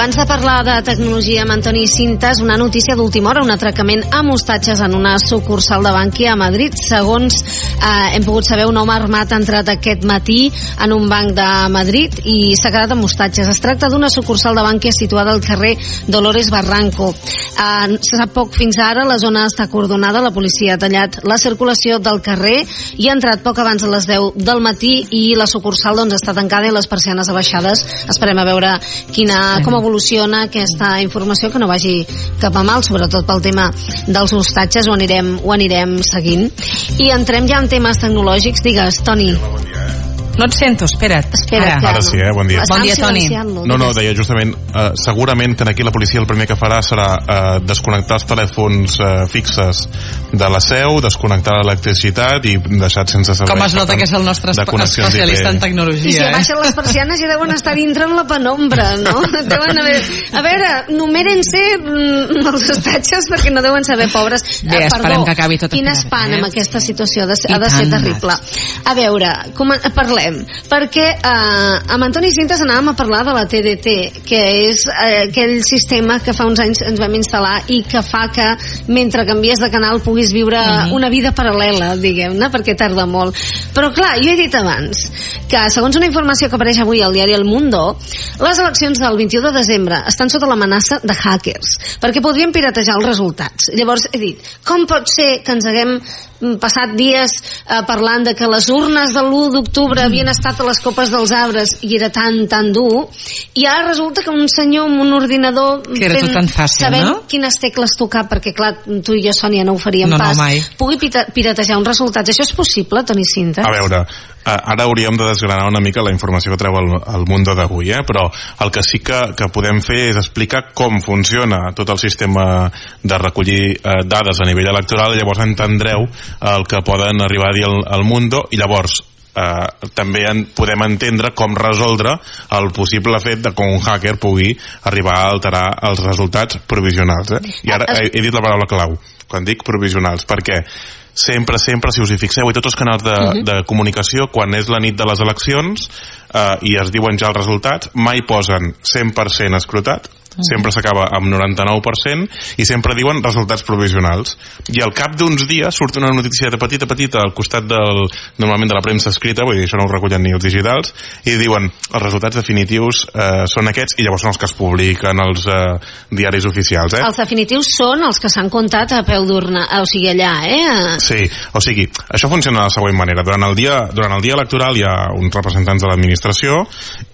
abans de parlar de tecnologia amb Antoni Cintas, una notícia d'última hora, un atracament amb hostatges en una sucursal de Bankia a Madrid. Segons hem pogut saber, un home armat ha entrat aquest matí en un banc de Madrid i s'ha quedat amb hostatges. Es tracta d'una sucursal de Bankia situada al carrer Dolores Barranco. Se sap poc fins ara, la zona està acordonada, la policia ha tallat la circulació del carrer i ha entrat poc abans de les 10 del matí i la sucursal està tancada i les persianes abaixades. Esperem a veure com evoluciona aquesta informació, que no vagi cap a mal, sobretot pel tema dels hostatges, ho anirem seguint. I entrem ja en temes tecnològics. Digues, Toni. No et sento, espera't. Ara sí, bon dia. Bon dia, Toni. No, deia justament, segurament que aquí la policia el primer que farà serà desconnectar els telèfons fixes de la seu, desconnectar l'electricitat i deixar sense servei. Com es nota que és el nostre especialista en tecnologia. I si baixen les persianes ja deuen estar dintre en la penombra, no? Deuen haver... A veure, numeren-se els hostatges perquè no deuen saber, pobres. Bé, esperem que acabi tot. Quin espant amb aquesta situació, ha de ser terrible. A veure, parlem, perquè amb Antoni Cintas anàvem a parlar de la TDT, que és aquell sistema que fa uns anys ens vam instal·lar i que fa que mentre canvies de canal puguis viure una vida paral·lela, diguem-ne, perquè tarda molt. Però clar, jo he dit abans que segons una informació que apareix avui al diari El Mundo, les eleccions del 21 de desembre estan sota l'amenaça de hackers, perquè podrien piratejar els resultats. Llavors he dit, com pot ser que ens haguem passat dies parlant de que les urnes de l'1 d'octubre havien estat a les copes dels arbres i era tan dur, i ara resulta que un senyor amb un ordinador que era tot tan fàcil, sabent quines tecles tocar, perquè clar, tu i jo, Sònia, no ho faríem pas, pugui piratejar uns resultats. Això és possible, Toni Cintas? A veure, ara hauríem de desgranar una mica la informació que treu el Mundo d'avui, però el que sí que podem fer és explicar com funciona tot el sistema de recollir dades a nivell electoral, i llavors entendreu el que poden arribar a dir al Mundo, i llavors també podem entendre com resoldre el possible fet de que un hacker pugui arribar a alterar els resultats provisionals. I ara he dit la paraula clau quan dic provisionals, perquè sempre, si us hi fixeu, i tots els canals de comunicació, quan és la nit de les eleccions i es diuen ja els resultats, mai posen 100% escrutat, sempre s'acaba amb 99% i sempre diuen resultats provisionals, i al cap d'uns dies surt una notícia petita al costat normalment de la premsa escrita, vull dir, això no ho recullen ni els digitals, i diuen els resultats definitius són aquests, i llavors són els que es publiquen als diaris oficials. Els definitius són els que s'han comptat a peu d'urna, o sigui, allà, Sí, o sigui, això funciona de la següent manera. Durant el dia electoral hi ha uns representants de l'administració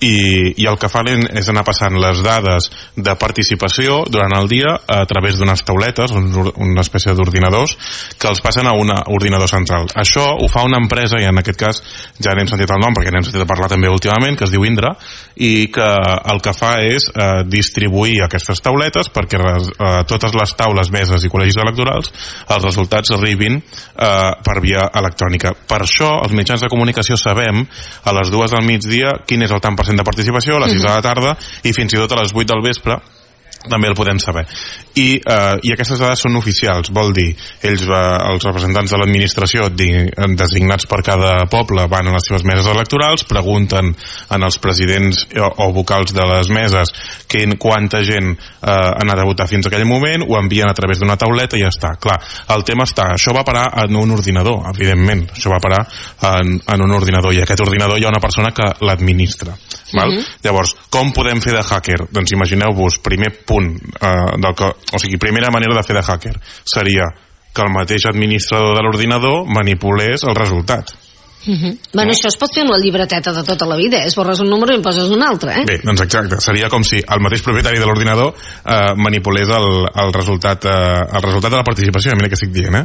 i el que fan és anar passant les dades de participació durant el dia a través d'unes tauletes, una espècie d'ordinadors, que els passen a un ordinador central. Això ho fa una empresa, i en aquest cas ja n'hem sentit el nom perquè n'hem sentit a parlar també últimament, que es diu Indra, i que el que fa és distribuir aquestes tauletes perquè totes les taules, meses i col·legis electorals els resultats arribin per via electrònica. Per això els mitjans de comunicació sabem a les 2 del migdia quin és el tant % de participació, a les 6 de la tarda i fins i tot a les 8 del vespre també el podem saber. I aquestes dades són oficials, vol dir, ells, els representants de l'administració designats per cada poble, van a les seves meses electorals, pregunten als presidents o vocals de les meses quanta gent ha anat a votar fins a aquell moment, ho envien a través d'una tauleta i ja està. Clar, el tema està, això va parar en un ordinador, evidentment, això va parar en un ordinador, i aquest ordinador hi ha una persona que l'administra. Llavors, com podem fer de hacker? Doncs imagineu-vos, primer punt, primera manera de fer de hacker seria que el mateix administrador de l'ordinador manipulés el resultat. Bueno, això es pot fer amb la llibreteta de tota la vida, esborres un número i en poses un altre, Bé, doncs exacte, seria com si el mateix propietari de l'ordinador manipulés el resultat de la participació, mira què estic dient,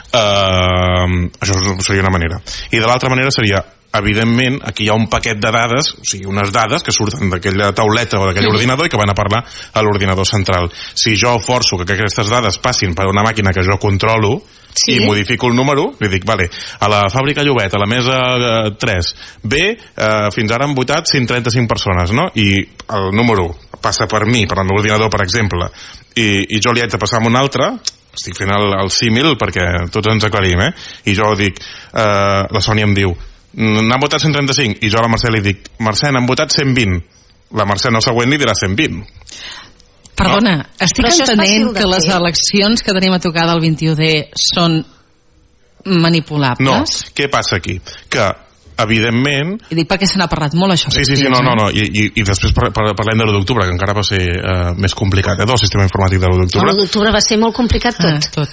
això seria una manera. I de l'altra manera seria, evidentment, aquí hi ha un paquet de dades, o sigui, unes dades que surten d'aquella tauleta o d'aquell ordinador i que van a parlar a l'ordinador central. Si jo forço que aquestes dades passin per una màquina que jo controlo, i modifico el número, li dic, vale, a la fàbrica Llobet, a la mesa 3, fins ara han votat 135 persones, no? I el número passa per mi, per l'ordinador, per exemple, i jo li haig de passar amb un altre, estic fent el símil perquè tots ens aclarim, i jo dic, la Sònia em diu, n'han votat 135, i jo a la Mercè li dic, Mercè, n'han votat 120, la Mercè no següent li dirà 120. Perdona, estic entenent que les eleccions que tenim a tocar del 21D són manipulables? No, què passa aquí? Que evidentment... I dic perquè se n'ha parlat molt, això. Sí, no. I després parlem de l'1 d'octubre, que encara va ser més complicat, del sistema informàtic de l'1 d'octubre. El 1 d'octubre va ser molt complicat tot.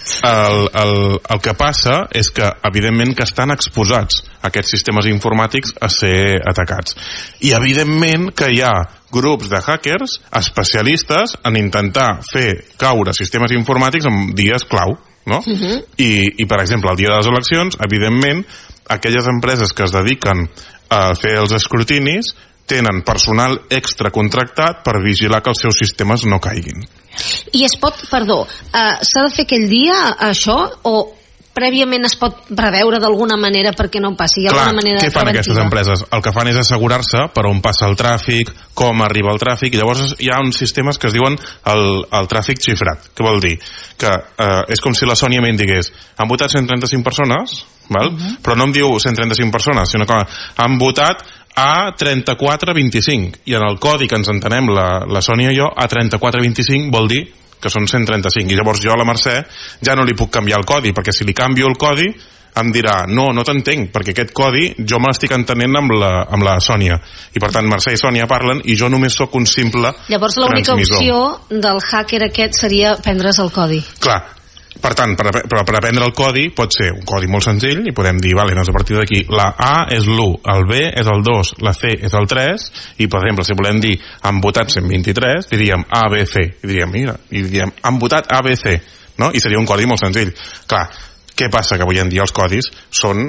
El que passa és que, evidentment, que estan exposats aquests sistemes informàtics a ser atacats. I, evidentment, que hi ha grups de hackers especialistes en intentar fer caure sistemes informàtics en dies clau, no? I, per exemple, el dia de les eleccions, evidentment, aquelles empreses que es dediquen a fer els escrutinis tenen personal extra contractat per vigilar que els seus sistemes no caiguin. I es pot, s'ha de fer aquell dia això o prèviament es pot preveure d'alguna manera perquè no passi? Clar, què fan aquestes empreses? El que fan és assegurar-se per on passa el tràfic, com arriba el tràfic, i llavors hi ha uns sistemes que es diuen el tràfic xifrat. Què vol dir? Que és com si la Sònia m'indigués han votat 135 persones, val? Però no em diu 135 persones, sinó que han votat a 34-25, i en el codi que ens entenem la Sònia i jo, a 34-25 vol dir que són 135, i llavors jo a la Mercè ja no li puc canviar el codi, perquè si li canvio el codi em dirà, no t'entenc, perquè aquest codi jo me l'estic entenent amb la Sònia, i per tant Mercè i Sònia parlen i jo només sóc un simple transmissor. Llavors l'única opció del hacker aquest seria prendre's el codi. Clar, per tant, per aprendre el codi pot ser un codi molt senzill i podem dir, vale, doncs a partir d'aquí la A és l'1, el B és el 2, la C és el 3, i per exemple si volem dir han votat 123, diríem A, B, C, i diríem han votat A, B, C, no? I seria un codi molt senzill. Clar, què passa? Que avui en dia els codis són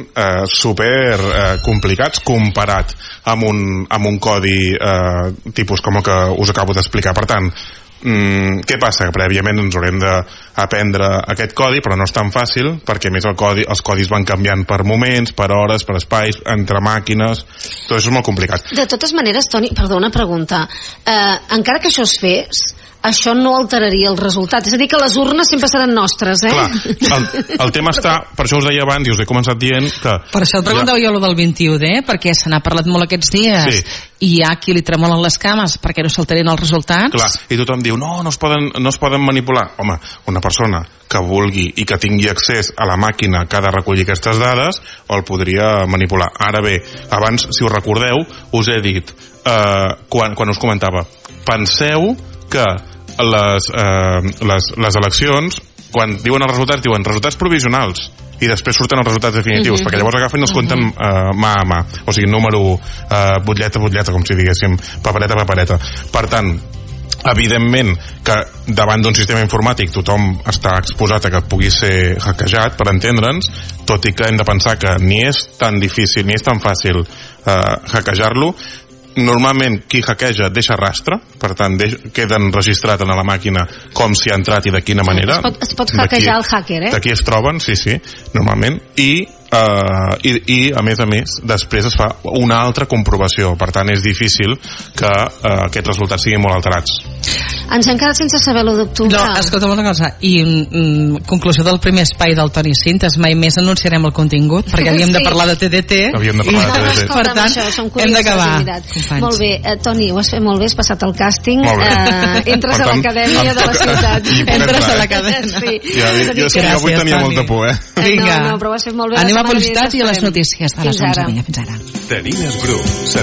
super complicats comparat amb un codi tipus com el que us acabo d'explicar. Per tant, què passa? Que prèviament ens haurem d'aprendre aquest codi, però no és tan fàcil perquè a més els codis van canviant per moments, per hores, per espais, entre màquines, tot això és molt complicat. De totes maneres, Toni, perdona, pregunta, encara que això es fes, això no alteraria el resultat. És a dir, que les urnes sempre seran nostres, Clar, el tema està, per això us deia abans i us he començat dient que... Per això et preguntava jo del 21D, perquè se n'ha parlat molt aquests dies, i hi ha qui li tremolen les cames perquè no s'alterin els resultats. Clar, i tothom diu, no es poden manipular. Home, una persona que vulgui i que tingui accés a la màquina que ha de recollir aquestes dades, o el podria manipular. Ara bé, abans, si us recordeu, us he dit, quan us comentava, penseu que les eleccions, quan diuen els resultats, diuen resultats provisionals i després surten els resultats definitius, perquè llavors agafen i els compten mà a mà, o sigui, número butlleta a butlleta, com si diguéssim, papereta a papereta. Per tant, evidentment que davant d'un sistema informàtic tothom està exposat a que pugui ser hackejat, per entendre'ns, tot i que hem de pensar que ni és tan difícil ni és tan fàcil hackejar-lo. Normalment qui hackeja deixa rastre, per tant queda registrat en la màquina com s'hi ha entrat i de quina manera. Es pot hackejar el hacker, D'aquí es troben, sí, normalment, i a més després es fa una altra comprovació, per tant és difícil que aquests resultats siguin molt alterats. Ens hem quedat sense saber l'1 d'octubre. No, escolta una cosa, i conclusió del primer espai del Toni Cintes, mai més anunciarem el contingut, perquè havíem de parlar de TDT, per tant hem d'acabar. Molt bé, Toni, ho has fet molt bé, has passat el càsting, entres a l'acadèmia de la ciutat. Entres a l'acadèmia. Jo avui tenia molta por, Vinga, no, però ho has fet molt bé. anem a publicitat i a les notícies de les 11. Fins ara. Tenines Bru.